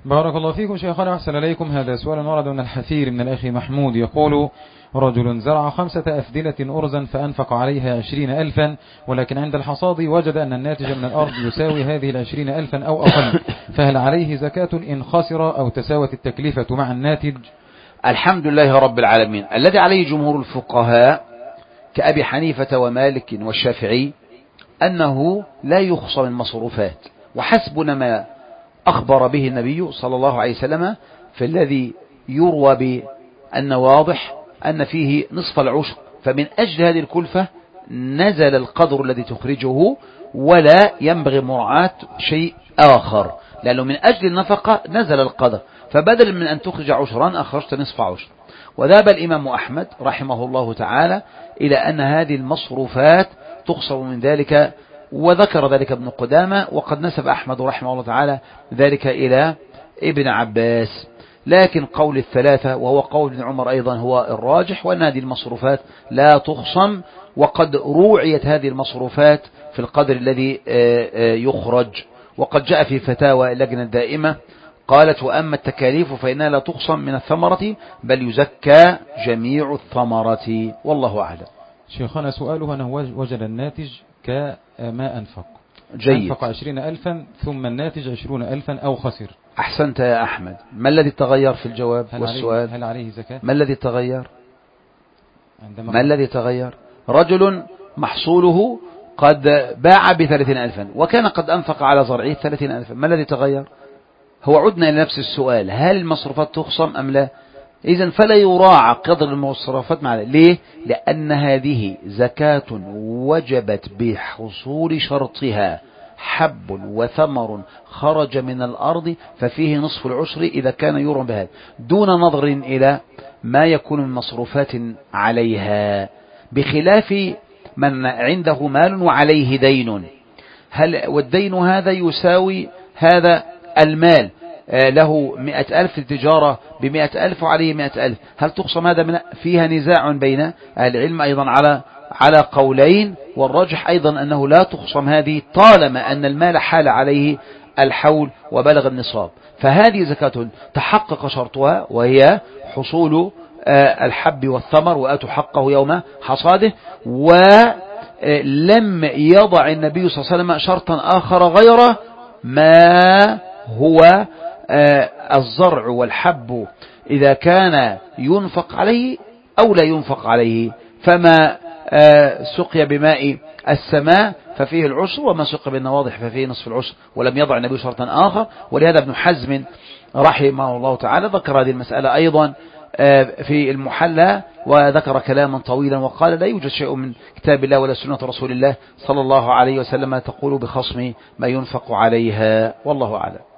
بارك الله فيكم شيخنا، أحسن إليكم. هذا سؤال ورد من الحثير من الأخ محمود، يقول: رجل زرع 5 أفدنة أرزا فأنفق عليها 20,000، ولكن عند الحصاد وجد أن الناتج من الأرض يساوي هذه 20,000 أو أقل، فهل عليه زكاة إن خسر أو تساوت التكلفة مع الناتج؟ الحمد لله رب العالمين. الذي عليه جمهور الفقهاء كأبي حنيفة ومالك والشافعي أنه لا يخصم المصروفات، وحسبنا ما أخبر به النبي صلى الله عليه وسلم في الذي يروى بأن واضح أن فيه نصف العشر، فمن أجل هذه الكلفة نزل القدر الذي تخرجه، ولا ينبغي مراعاة شيء آخر، لأنه من أجل النفقة نزل القدر، فبدل من أن تخرج عشرا أخرجت نصف عشر. وذهب الإمام أحمد رحمه الله تعالى إلى أن هذه المصروفات تخصم من ذلك، وذكر ذلك ابن قدامة، وقد نسب أحمد رحمه الله تعالى ذلك إلى ابن عباس. لكن قول الثلاثة وهو قول ابن عمر أيضا هو الراجح، وأن هذه المصروفات لا تخصم، وقد روعيت هذه المصروفات في القدر الذي يخرج. وقد جاء في فتاوى اللجنة الدائمة قالت: وأما التكاليف فإنها لا تخصم من الثمرة بل يزكى جميع الثمرة، والله أعلم. شيخنا سؤاله أنه وجد الناتج كما أنفق، جيد. أنفق 20,000 ثم الناتج 20,000 أو خسر. أحسنت يا أحمد. ما الذي تغير في الجواب والسؤال؟ هل عليه زكاة؟ ما الذي تغير؟ ما الذي تغير؟ رجل محصوله قد باع ب30,000 وكان قد أنفق على زرعه 30,000، ما الذي تغير؟ هو عدنا إلى نفس السؤال: هل المصروفات تخصم أم لا؟ إذن فلا يراعى قدر المصروفات معنا. ليه؟ لأن هذه زكاة وجبت بحصول شرطها، حب وثمر خرج من الأرض ففيه نصف العشر إذا كان يرى بهذا، دون نظر إلى ما يكون من مصروفات عليها، بخلاف من عنده مال وعليه دين. والدين هذا يساوي هذا المال، له 100,000 التجارة ب100,000 وعليه 100,000، هل تقسم هذا؟ فيها نزاع بين أهل العلم أيضا على قولين، والراجح أيضا أنه لا تقسم هذه طالما أن المال حال عليه الحول وبلغ النصاب. فهذه زكاة تحقق شرطها، وهي حصول الحب والثمر، وآتوا حقه يوم حصاده. ولم يضع النبي صلى الله عليه وسلم شرطا آخر غير ما هو الزرع والحب إذا كان ينفق عليه أو لا ينفق عليه. فما سقي بماء السماء ففيه العشر، وما سقي بالنواضح ففيه نصف العشر، ولم يضع النبي شرطا آخر. ولهذا ابن حزم رحمه الله تعالى ذكر هذه المسألة أيضا في المحلى، وذكر كلاما طويلا، وقال: لا يوجد شيء من كتاب الله ولا سنة رسول الله صلى الله عليه وسلم تقول بخصم ما ينفق عليها، والله أعلم.